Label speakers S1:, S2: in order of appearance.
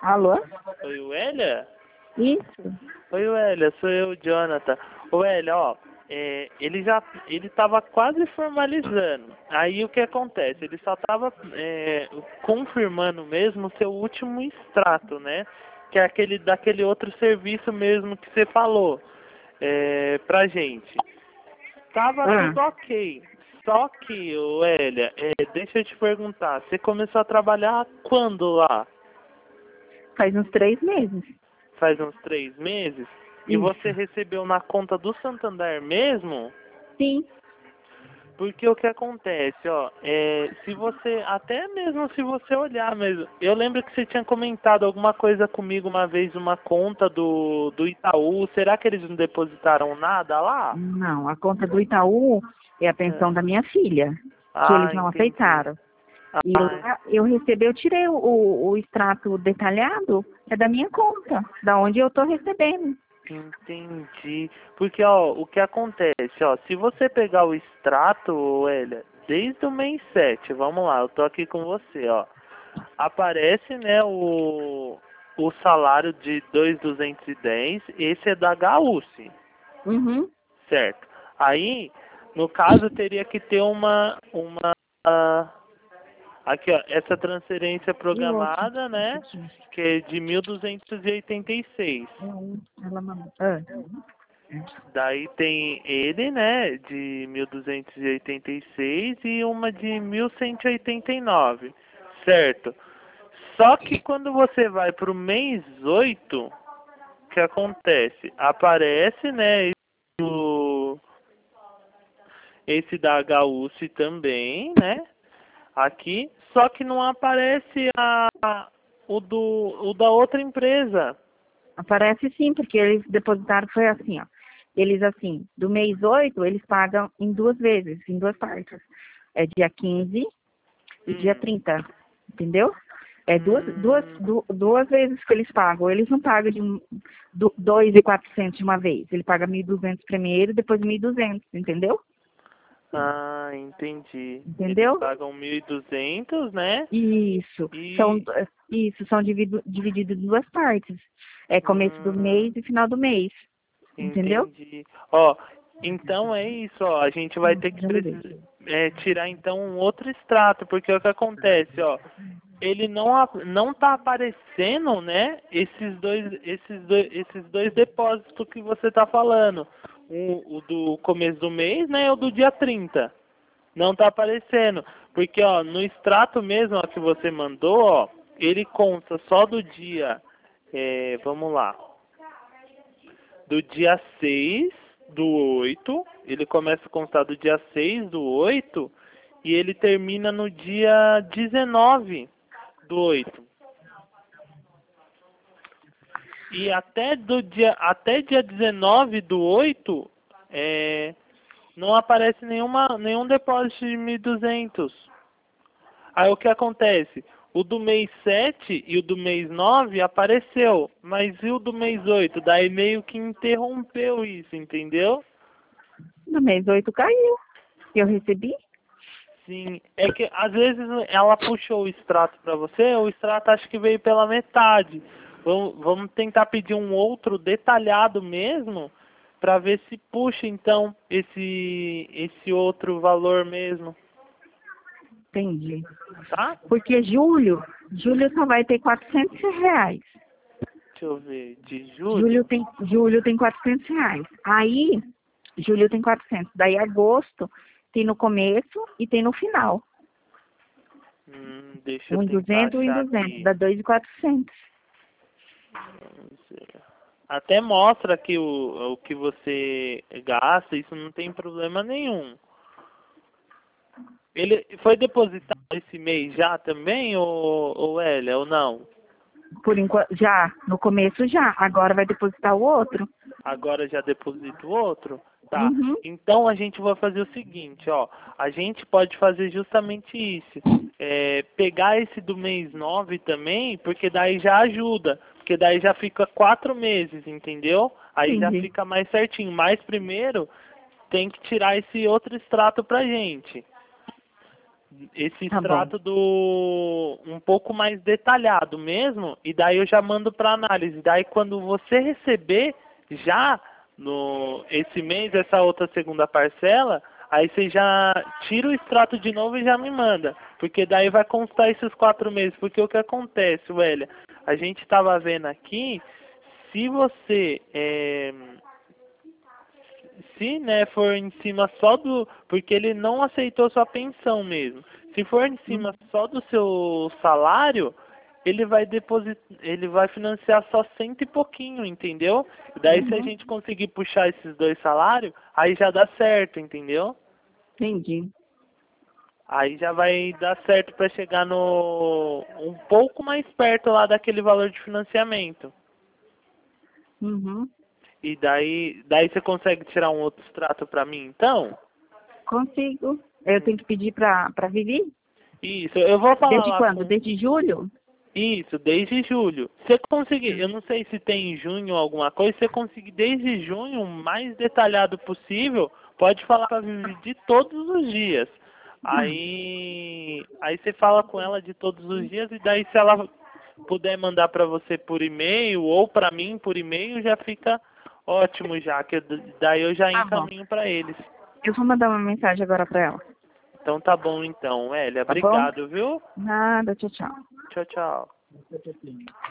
S1: Alô?
S2: Oi, Wélia?
S1: Isso.
S2: Oi, Wélia, sou eu, Jonathan. Wélia, ó, ele tava quase formalizando. Aí o que acontece? Ele só tava confirmando mesmo o seu último extrato, né? Que é aquele daquele outro serviço mesmo que você falou pra gente. Tava tudo ok. Só que, Wélia, deixa eu te perguntar, você começou a trabalhar quando lá?
S1: Faz uns 3 meses.
S2: Faz uns 3 meses? E
S1: Isso.
S2: você recebeu na conta do Santander mesmo?
S1: Sim.
S2: Porque o que acontece, ó, se você, até mesmo se você olhar mesmo, eu lembro que você tinha comentado alguma coisa comigo uma vez, uma conta do Itaú, será que eles não depositaram nada lá?
S1: Não, a conta do Itaú é a pensão da minha filha, que eles
S2: Ah,
S1: não
S2: entendi.
S1: aceitaram. E
S2: Ah,
S1: lá eu tirei o extrato detalhado, é da minha conta, da onde eu estou recebendo.
S2: entendi. Porque, ó, o que acontece, ó, se você pegar o extrato, Elia, desde o mês 7, vamos lá, eu tô aqui com você, ó. Aparece, né, o salário de 2.210, esse é da Gaúce,
S1: Uhum.
S2: certo? Aí, no caso, teria que ter ah, aqui, ó, essa transferência
S1: E o outro?
S2: programada, né, que é de 1.286.
S1: Ela mandou.
S2: Daí tem ele, né, de 1.286 e uma de 1.189, certo? Só que quando você vai para o mês 8, o que acontece? Aparece, né, esse da HUC também, né, aqui, só que não aparece o da outra empresa.
S1: Aparece sim, porque eles depositaram, foi assim, ó. Eles, assim, do mês 8 eles pagam em 2 vezes, em 2 partes. É dia 15 e dia
S2: Hum,
S1: 30, entendeu? É
S2: hum,
S1: duas vezes que eles pagam. Eles não pagam de 2.400 de uma vez. Ele paga 1.200 primeiro, depois 1.200, entendeu?
S2: ah, entendi. Eles
S1: Entendeu?
S2: pagam 1.200, né?
S1: Isso.
S2: E
S1: São divididos em 2 partes. É começo do mês
S2: hum,
S1: e final do mês. Entendeu?
S2: entendi. Ó, então é isso, ó. A gente vai ter que
S1: Já levei.
S2: tirar então um outro extrato, porque o que acontece, ó, ele não tá aparecendo, né? Esses dois depósitos que você tá falando. O do começo do mês, né? E o do dia 30. Não tá aparecendo. Porque, ó, no extrato mesmo ó, que você mandou, ó, ele consta só do dia. Vamos lá. Do dia 6 do 8. Ele começa a constar do dia 6 do 8 e ele termina no dia 19 do 8. E até dia 19 do 8 não aparece nenhum depósito de 1.200. Aí o que acontece? O do mês 7 e o do mês 9 apareceu, mas e o do mês 8? Daí meio que interrompeu isso, entendeu?
S1: No mês 8 caiu. Eu recebi?
S2: Sim, é que às vezes ela puxou o extrato para você, o extrato acho que veio pela metade. Vamos tentar pedir um outro detalhado mesmo, para ver se puxa então esse outro valor mesmo,
S1: Entendi.
S2: tá?
S1: Porque julho só vai ter R$ 400.
S2: Deixa eu ver, de julho.
S1: Julho tem R$ 400. Aí, julho tem 400. Daí, agosto tem no começo e tem no final.
S2: Deixa eu
S1: Um em
S2: tentar
S1: 200 um em
S2: achar
S1: 200.
S2: aqui.
S1: Dá 2.400.
S2: Vamos ver. Até mostra que o que você gasta, isso não tem problema nenhum. Ele foi depositado esse mês já também, ou Elia, ou não?
S1: Por enquanto, já, no começo já. Agora vai depositar o outro.
S2: Agora já deposita o outro? Tá.
S1: Uhum.
S2: Então a gente vai fazer o seguinte, ó. A gente pode fazer justamente isso. Pegar esse do mês 9 também, porque daí já ajuda. Porque daí já fica 4 meses, entendeu? Aí já
S1: Entendi.
S2: fica mais certinho. Mas primeiro tem que tirar esse outro extrato pra gente. esse
S1: Tá bom.
S2: extrato do um pouco mais detalhado mesmo, e daí eu já mando para análise. Daí quando você receber já no esse mês essa outra segunda parcela, aí você já tira o extrato de novo e já me manda, porque daí vai constar esses 4 meses. Porque o que acontece, Wélia, a gente estava vendo aqui, se você se, né, for em cima só do... Porque ele não aceitou sua pensão mesmo. Se for em cima só do seu salário, ele vai ele vai financiar só 100 e pouquinho, entendeu? E daí se a gente conseguir puxar esses 2 salários, aí já dá certo, entendeu?
S1: Entendi.
S2: Aí já vai dar certo para chegar no... um pouco mais perto lá daquele valor de financiamento.
S1: Uhum.
S2: E daí você consegue tirar um outro extrato para mim, então?
S1: Consigo. Eu tenho que pedir pra Vivi?
S2: Isso, eu vou falar
S1: Desde
S2: lá
S1: quando?
S2: com...
S1: Desde julho?
S2: Isso, desde julho. Se conseguir, eu não sei se tem em junho alguma coisa, se você conseguir desde junho, o mais detalhado possível, pode falar com a Vivi de todos os dias. Aí você fala com ela de todos os dias, e daí se ela puder mandar para você por e-mail ou para mim por e-mail, já fica ótimo já, que daí eu já
S1: Tá bom.
S2: encaminho para eles.
S1: Eu vou mandar uma mensagem agora pra ela.
S2: Então tá bom então, Elia.
S1: Tá bom?
S2: Obrigado, viu?
S1: Nada, tchau, tchau.
S2: Tchau, tchau.